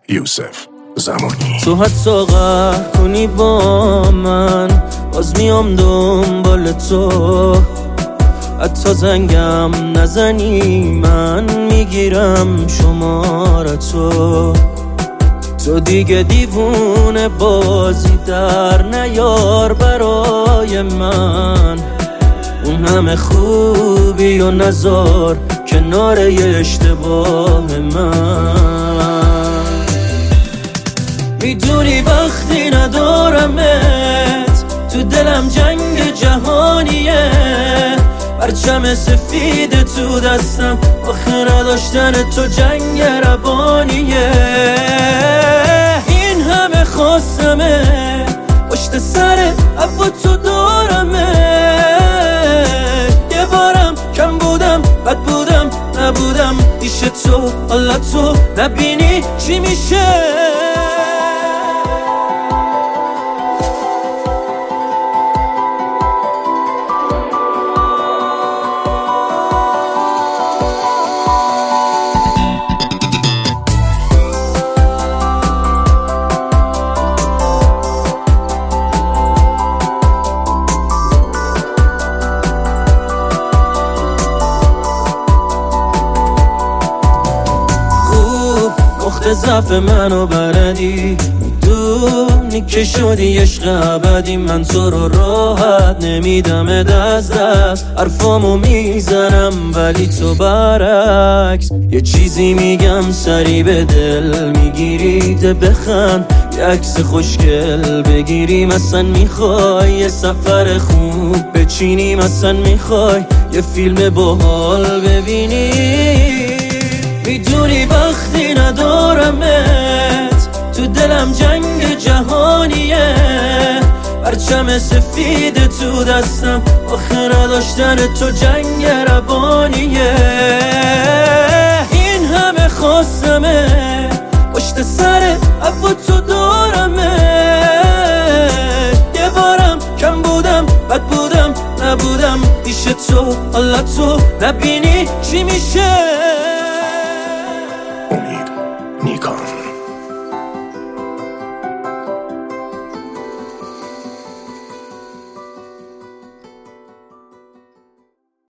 یوسف زمانی. تو حتی قهر کنی با من، باز میام دنبال تو. حتی زنگم نزنی من میگیرم شمارتو. تو دیگه دیوونه بازی در نیار برای من. اون همه خوبی و نزار کنار یه اشتباه من. میدونی وقتی ندارمت تو دلم جنگ جهانیه. پرچم سفید تو دستم آخه نداشتن تو جنگ روانیه. این همه خواستمه پشت سر عفو تو دارمه. یه بارم کم بودم بد بودم نبودم پیش تو. حالا تو نبینی چی میشه. ضعف منو بلدی، میدونی که شدی عشق ابدی. من تو رو راحت نمیدم از دست، حرفامو میزنم ولی تو برعکس. یه چیزی میگم سری به دل میگیری. ده بخند یه عکس خوشگل بگیریم. اصلا میخوای یه سفر خوب بچینیم. اصلا میخوای یه فیلم باحال ببینی. میدونی وقتی ندارمت تو دلم جنگ جهانیه. پرچم سفید تو دستم آخه نداشتن تو جنگ روانیه. این همه خواستمه پشت سر عفو تو دارمه. یه بارم کم بودم بد بودم نبودم پیش تو. حالا تو نبینی چی میشه. امید نیکان.